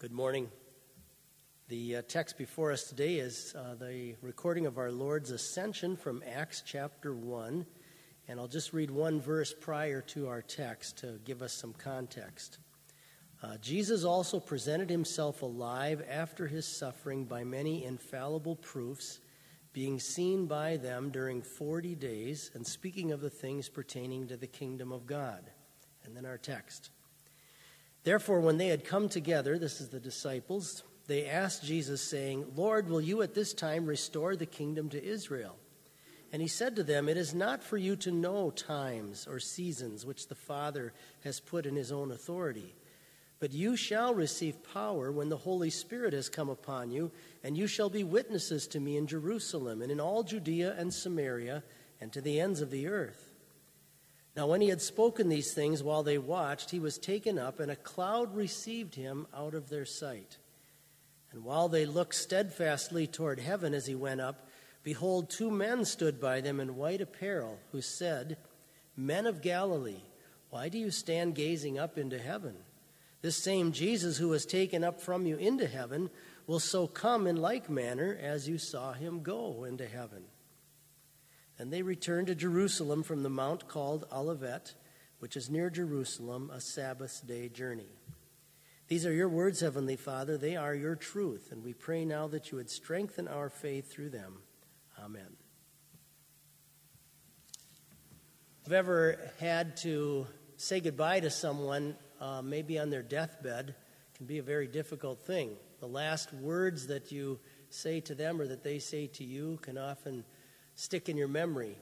Good morning. The text before us today is the recording of our Lord's ascension from Acts chapter 1. And I'll just read one verse prior to our text to give us some context. Jesus also presented himself alive after his suffering by many infallible proofs, being seen by them during 40 days, and speaking of the things pertaining to the kingdom of God. And then our text. Therefore, when they had come together, this is the disciples, they asked Jesus, saying, Lord, will you at this time restore the kingdom to Israel? And he said to them, It is not for you to know times or seasons which the Father has put in his own authority, but you shall receive power when the Holy Spirit has come upon you, and you shall be witnesses to me in Jerusalem and in all Judea and Samaria and to the ends of the earth. Now when he had spoken these things while they watched, he was taken up, and a cloud received him out of their sight. And while they looked steadfastly toward heaven as he went up, behold, two men stood by them in white apparel, who said, Men of Galilee, why do you stand gazing up into heaven? This same Jesus who was taken up from you into heaven will so come in like manner as you saw him go into heaven. And they returned to Jerusalem from the mount called Olivet, which is near Jerusalem, a Sabbath day journey. These are your words, Heavenly Father. They are your truth. And we pray now that you would strengthen our faith through them. Amen. If you've ever had to say goodbye to someone, maybe on their deathbed, it can be a very difficult thing. The last words that you say to them or that they say to you can often stick in your memory.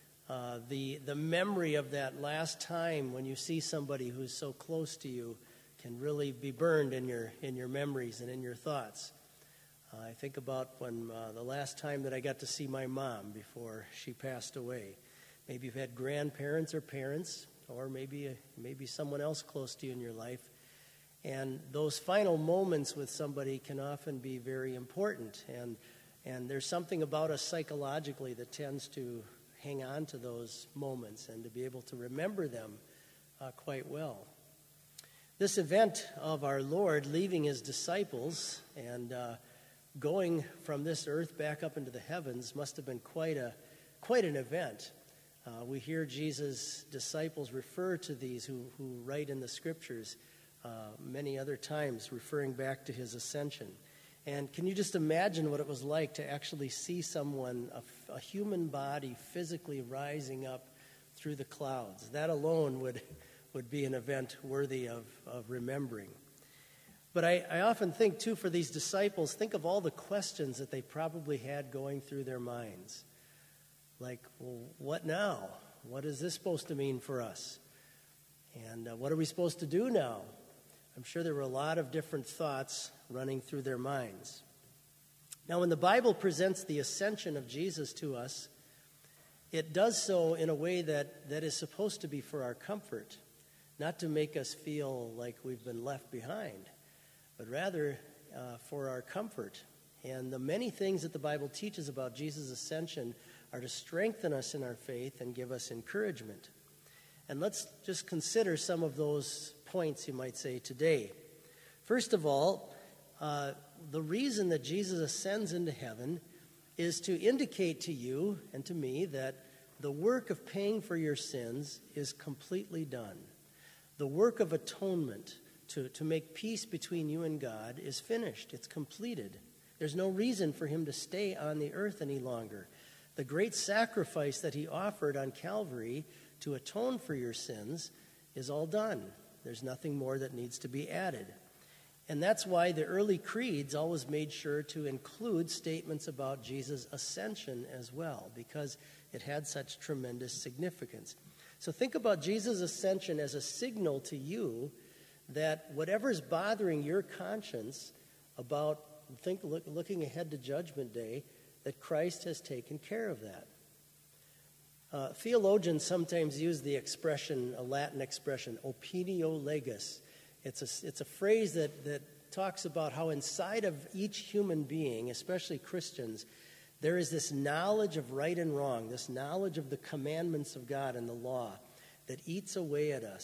The memory of that last time when you see somebody who's so close to you can really be burned in your memories and in your thoughts. I think about when the last time that I got to see my mom before she passed away. Maybe you've had grandparents or parents, or maybe someone else close to you in your life. And those final moments with somebody can often be very important. And there's something about us psychologically that tends to hang on to those moments and to be able to remember them quite well. This event of our Lord leaving his disciples and going from this earth back up into the heavens must have been quite an event. We hear Jesus' disciples refer to these who write in the scriptures many other times, referring back to his ascension. And can you just imagine what it was like to actually see someone, a human body, physically rising up through the clouds? That alone would be an event worthy of remembering. But I often think, too, for these disciples, think of all the questions that they probably had going through their minds. Like, well, what now? What is this supposed to mean for us? And what are we supposed to do now? I'm sure there were a lot of different thoughts running through their minds. Now, when the Bible presents the ascension of Jesus to us, it does so in a way that is supposed to be for our comfort, not to make us feel like we've been left behind, but rather for our comfort. And the many things that the Bible teaches about Jesus' ascension are to strengthen us in our faith and give us encouragement. And let's just consider some of those points, you might say, today. First of all, the reason that Jesus ascends into heaven is to indicate to you and to me that the work of paying for your sins is completely done. The work of atonement to make peace between you and God is finished. It's completed. There's no reason for him to stay on the earth any longer. The great sacrifice that he offered on Calvary to atone for your sins is all done. There's nothing more that needs to be added. And that's why the early creeds always made sure to include statements about Jesus' ascension as well, because it had such tremendous significance. So think about Jesus' ascension as a signal to you that whatever's bothering your conscience about looking ahead to Judgment Day, that Christ has taken care of that. Theologians sometimes use the expression, a Latin expression, opinio legis. It's a phrase that talks about how inside of each human being, especially Christians, there is this knowledge of right and wrong, this knowledge of the commandments of God and the law that eats away at us,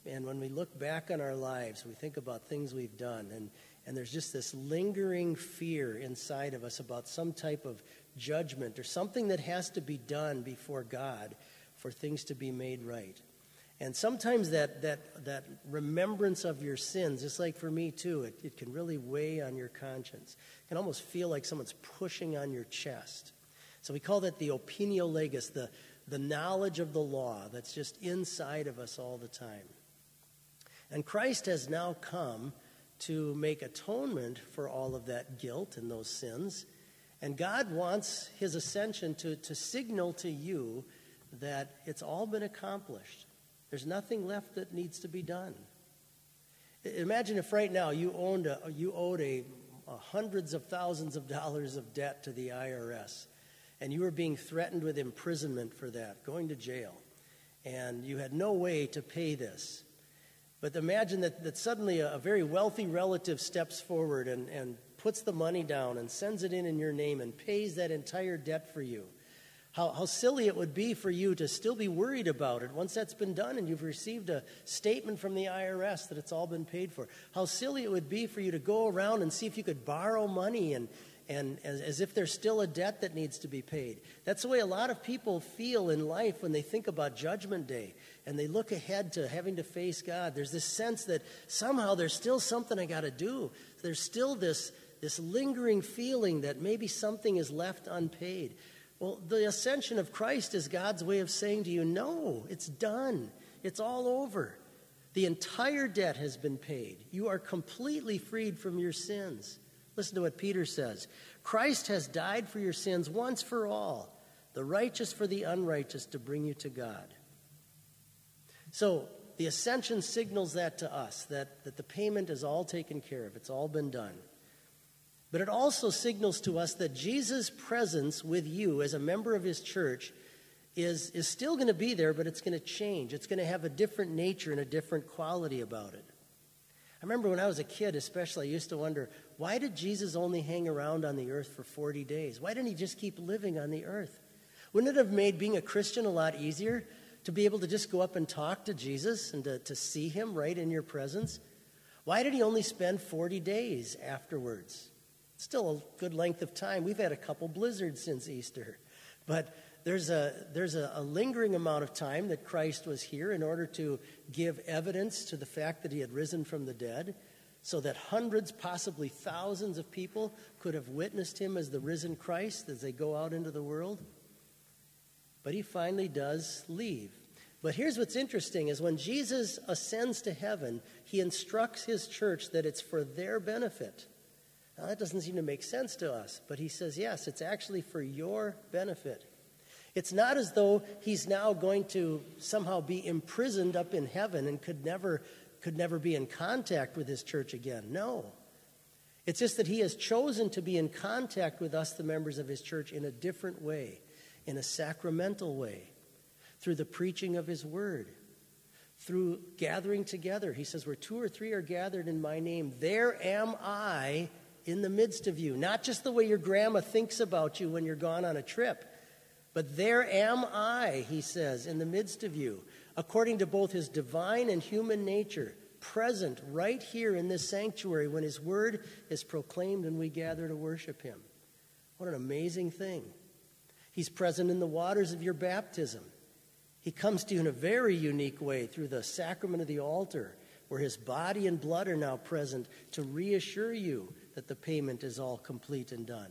And when we look back on our lives, we think about things we've done, and there's just this lingering fear inside of us about some type of judgment or something that has to be done before God for things to be made right. And sometimes that remembrance of your sins, just like for me too, it can really weigh on your conscience. It can almost feel like someone's pushing on your chest. So we call that the opinio legis, the knowledge of the law that's just inside of us all the time. And Christ has now come to make atonement for all of that guilt and those sins. And God wants his ascension to signal to you that it's all been accomplished. There's nothing left that needs to be done. Imagine if right now you owed hundreds of thousands of dollars of debt to the IRS, and you were being threatened with imprisonment for that, going to jail, and you had no way to pay this. But imagine that suddenly a very wealthy relative steps forward and puts the money down and sends it in your name and pays that entire debt for you. How silly it would be for you to still be worried about it once that's been done and you've received a statement from the IRS that it's all been paid for. How silly it would be for you to go around and see if you could borrow money and as if there's still a debt that needs to be paid. That's the way a lot of people feel in life when they think about Judgment Day and they look ahead to having to face God. There's this sense that somehow there's still something I got to do. There's still this lingering feeling that maybe something is left unpaid. Well, the ascension of Christ is God's way of saying to you, no, it's done. It's all over. The entire debt has been paid. You are completely freed from your sins. Listen to what Peter says. Christ has died for your sins once for all, the righteous for the unrighteous, to bring you to God. So the ascension signals that to us, that the payment is all taken care of. It's all been done. But it also signals to us that Jesus' presence with you as a member of his church is still going to be there, but it's going to change. It's going to have a different nature and a different quality about it. I remember when I was a kid especially, I used to wonder, why did Jesus only hang around on the earth for 40 days? Why didn't he just keep living on the earth? Wouldn't it have made being a Christian a lot easier to be able to just go up and talk to Jesus and to see him right in your presence? Why did he only spend 40 days afterwards? Still a good length of time. We've had a couple blizzards since Easter. But there's a lingering amount of time that Christ was here in order to give evidence to the fact that he had risen from the dead, so that hundreds, possibly thousands of people could have witnessed him as the risen Christ as they go out into the world. But he finally does leave. But here's what's interesting is when Jesus ascends to heaven, he instructs his church that it's for their benefit. Now, that doesn't seem to make sense to us, but he says, yes, it's actually for your benefit. It's not as though he's now going to somehow be imprisoned up in heaven and could never be in contact with his church again. No. It's just that he has chosen to be in contact with us, the members of his church, in a different way, in a sacramental way, through the preaching of his word, through gathering together. He says, where 2 or 3 are gathered in my name, there am I in the midst of you. Not just the way your grandma thinks about you when you're gone on a trip, but there am I, he says, in the midst of you, according to both his divine and human nature, present right here in this sanctuary when his word is proclaimed and we gather to worship him. What an amazing thing. He's present in the waters of your baptism. He comes to you in a very unique way through the sacrament of the altar, where his body and blood are now present to reassure you that the payment is all complete and done.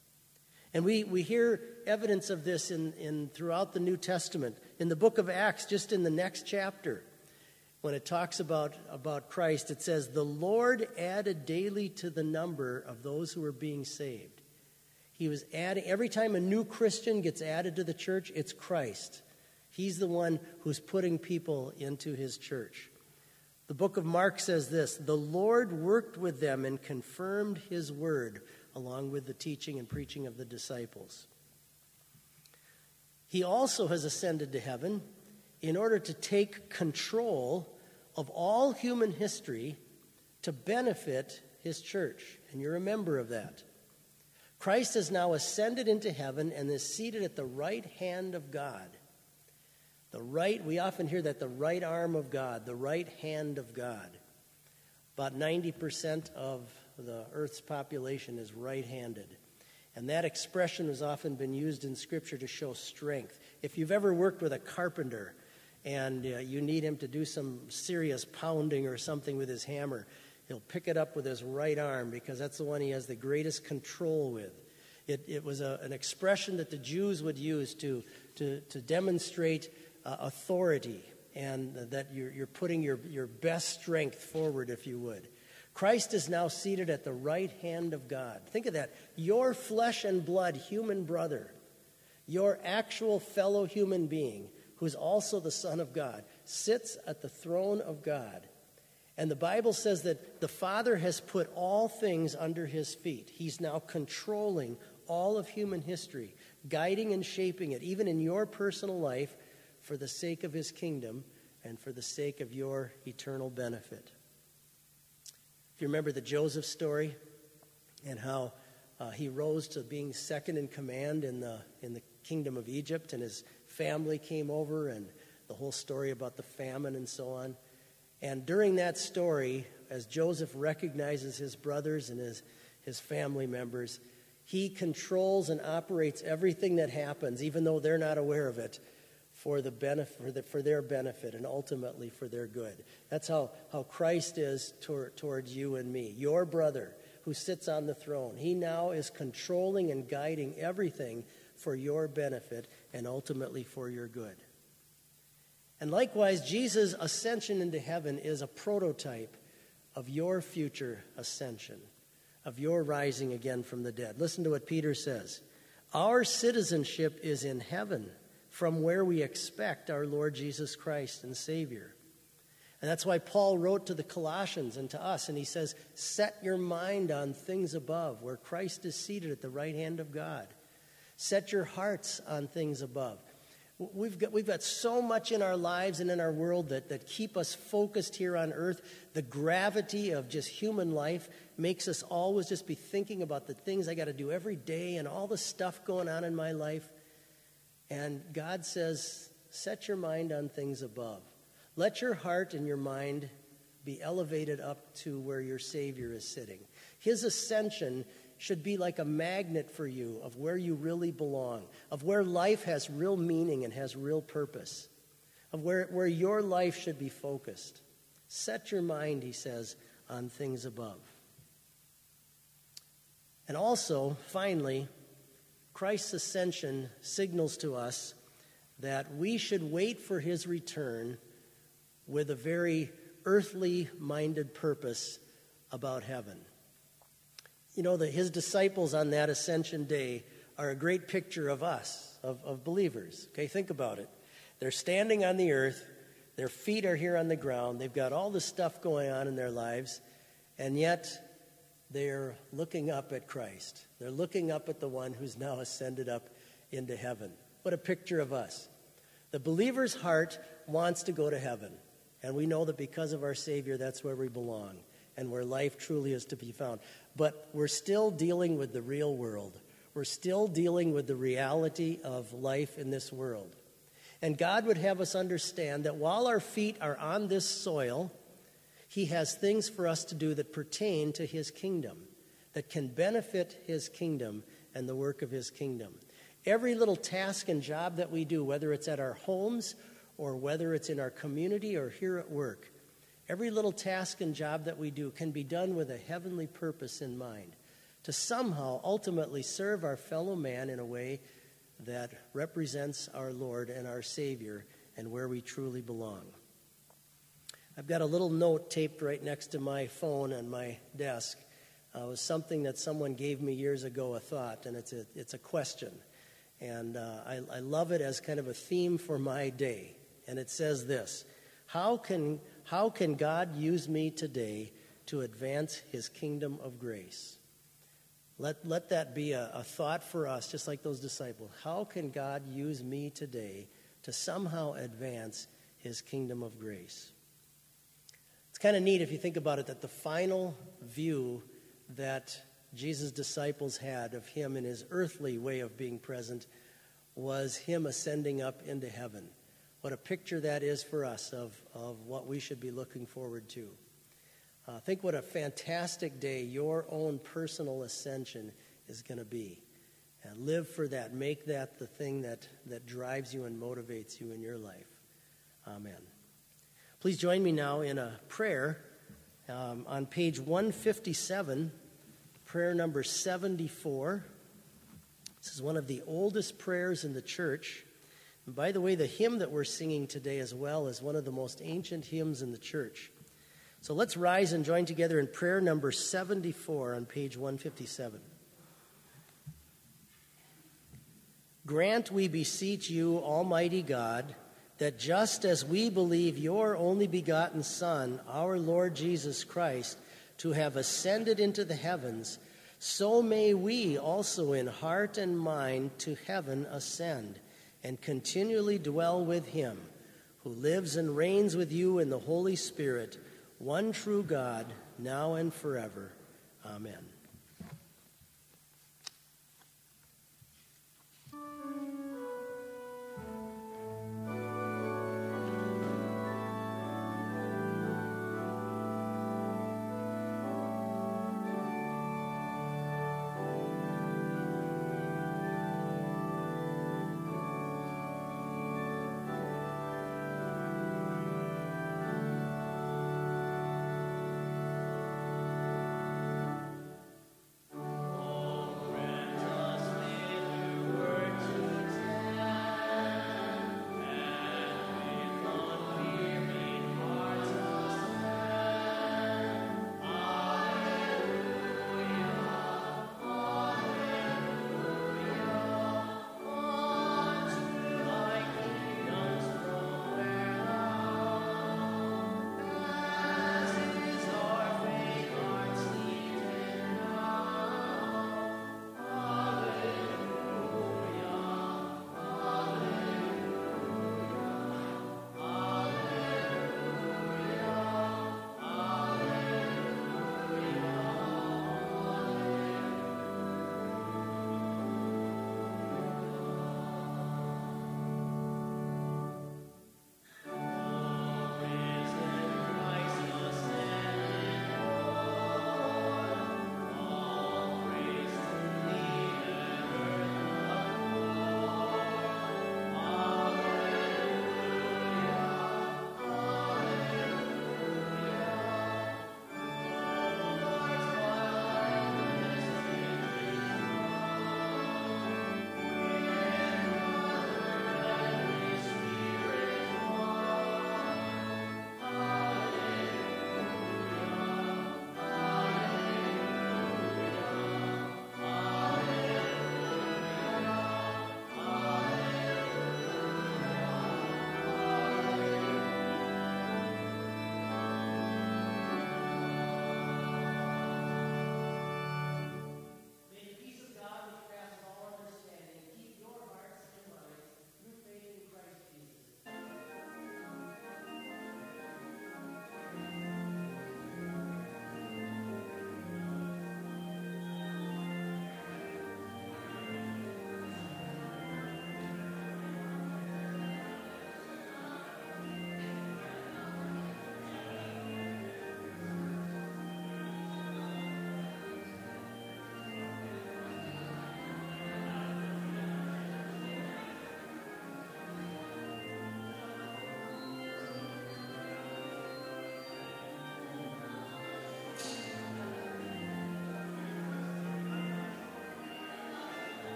And we hear evidence of this in throughout the New Testament. In the book of Acts, just in the next chapter, when it talks about Christ, it says, the Lord added daily to the number of those who were being saved. He was adding, every time a new Christian gets added to the church, it's Christ. He's the one who's putting people into his church. The book of Mark says this, the Lord worked with them and confirmed his word along with the teaching and preaching of the disciples. He also has ascended to heaven in order to take control of all human history to benefit his church. And you're a member of that. Christ has now ascended into heaven and is seated at the right hand of God. We often hear that the right arm of God, the right hand of God. About 90% of the earth's population is right-handed. And that expression has often been used in Scripture to show strength. If you've ever worked with a carpenter and you need him to do some serious pounding or something with his hammer, he'll pick it up with his right arm because that's the one he has the greatest control with. It was an expression that the Jews would use to demonstrate authority, and that you're putting your best strength forward, if you would. Christ is now seated at the right hand of God. Think of that. Your flesh and blood human brother, your actual fellow human being, who's also the Son of God, sits at the throne of God. And the Bible says that the Father has put all things under his feet. He's now controlling all of human history, guiding and shaping it, even in your personal life, for the sake of his kingdom and for the sake of your eternal benefit. If you remember the Joseph story and how he rose to being second in command in the kingdom of Egypt, and his family came over, and the whole story about the famine and so on. And during that story, as Joseph recognizes his brothers and his family members, he controls and operates everything that happens, even though they're not aware of it, for their benefit and ultimately for their good. That's how Christ is towards you and me. Your brother who sits on the throne, he now is controlling and guiding everything for your benefit and ultimately for your good. And likewise, Jesus' ascension into heaven is a prototype of your future ascension, of your rising again from the dead. Listen to what Peter says. Our citizenship is in heaven, from where we expect our Lord Jesus Christ and Savior. And that's why Paul wrote to the Colossians and to us, and he says, set your mind on things above, where Christ is seated at the right hand of God. Set your hearts on things above. We've got so much in our lives and in our world that keep us focused here on earth. The gravity of just human life makes us always just be thinking about the things I got to do every day and all the stuff going on in my life. And God says, set your mind on things above. Let your heart and your mind be elevated up to where your Savior is sitting. His ascension should be like a magnet for you of where you really belong, of where life has real meaning and has real purpose, of where your life should be focused. Set your mind, he says, on things above. And also, finally, Christ's ascension signals to us that we should wait for his return with a very earthly-minded purpose about heaven. You know, his disciples on that ascension day are a great picture of us, of believers. Okay, think about it. They're standing on the earth. Their feet are here on the ground. They've got all this stuff going on in their lives, and yet they're looking up at Christ. They're looking up at the one who's now ascended up into heaven. What a picture of us. The believer's heart wants to go to heaven, and we know that because of our Savior, that's where we belong and where life truly is to be found. But we're still dealing with the real world. We're still dealing with the reality of life in this world. And God would have us understand that while our feet are on this soil, he has things for us to do that pertain to his kingdom, that can benefit his kingdom and the work of his kingdom. Every little task and job that we do, whether it's at our homes or whether it's in our community or here at work, every little task and job that we do can be done with a heavenly purpose in mind, to somehow ultimately serve our fellow man in a way that represents our Lord and our Savior and where we truly belong. I've got a little note taped right next to my phone on my desk. It was something that someone gave me years ago, a thought, and it's a question. And I love it as kind of a theme for my day. And it says this: How can God use me today to advance his kingdom of grace? Let that be a thought for us, just like those disciples. How can God use me today to somehow advance his kingdom of grace? It's kind of neat if you think about it, that the final view that Jesus' disciples had of him in his earthly way of being present was him ascending up into heaven. what a picture that is for us of what we should be looking forward to. Think what a fantastic day your own personal ascension is going to be. And live for that. Make that the thing that drives you and motivates you in your life. Amen. Please join me now in a prayer on page 157, prayer number 74. This is one of the oldest prayers in the church. And by the way, the hymn that we're singing today as well is one of the most ancient hymns in the church. So let's rise and join together in prayer number 74 on page 157. Grant, we beseech you, Almighty God, that just as we believe your only begotten Son, our Lord Jesus Christ, to have ascended into the heavens, so may we also in heart and mind to heaven ascend, and continually dwell with him, who lives and reigns with you in the Holy Spirit, one true God, now and forever. Amen.